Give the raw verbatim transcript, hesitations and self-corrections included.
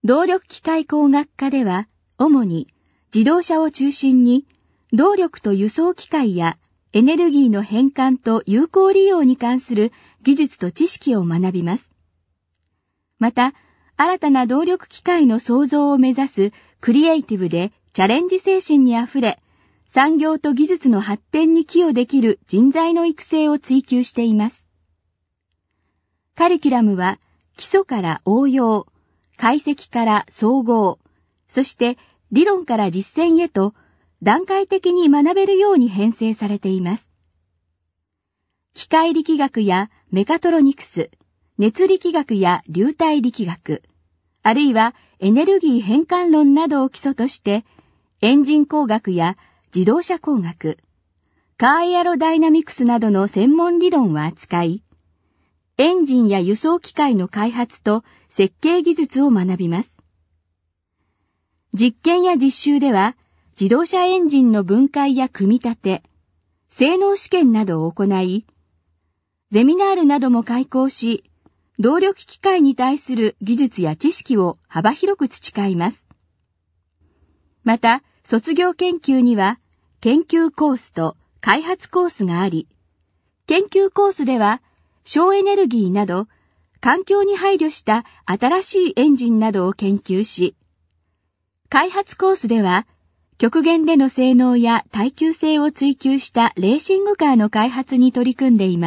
動力機械工学科では、主に自動車を中心に、動力と輸送機械やエネルギーの変換と有効利用に関する技術と知識を学びます。また、新たな動力機械の創造を目指すクリエイティブでチャレンジ精神にあふれ、産業と技術の発展に寄与できる人材の育成を追求しています。カリキュラムは基礎から応用、解析から総合、そして理論から実践へと段階的に学べるように編成されています。機械力学やメカトロニクス、熱力学や流体力学、あるいはエネルギー変換論などを基礎として、エンジン工学や自動車工学、カーエアロダイナミクスなどの専門理論を扱い、エンジンや輸送機械の開発と設計技術を学びます。実験や実習では、自動車エンジンの分解や組み立て、性能試験などを行い、ゼミナールなども開講し、動力機械に対する技術や知識を幅広く培います。また、卒業研究には、研究コースと開発コースがあり、研究コースでは、省エネルギーなど、環境に配慮した新しいエンジンなどを研究し、開発コースでは、極限での性能や耐久性を追求したレーシングカーの開発に取り組んでいます。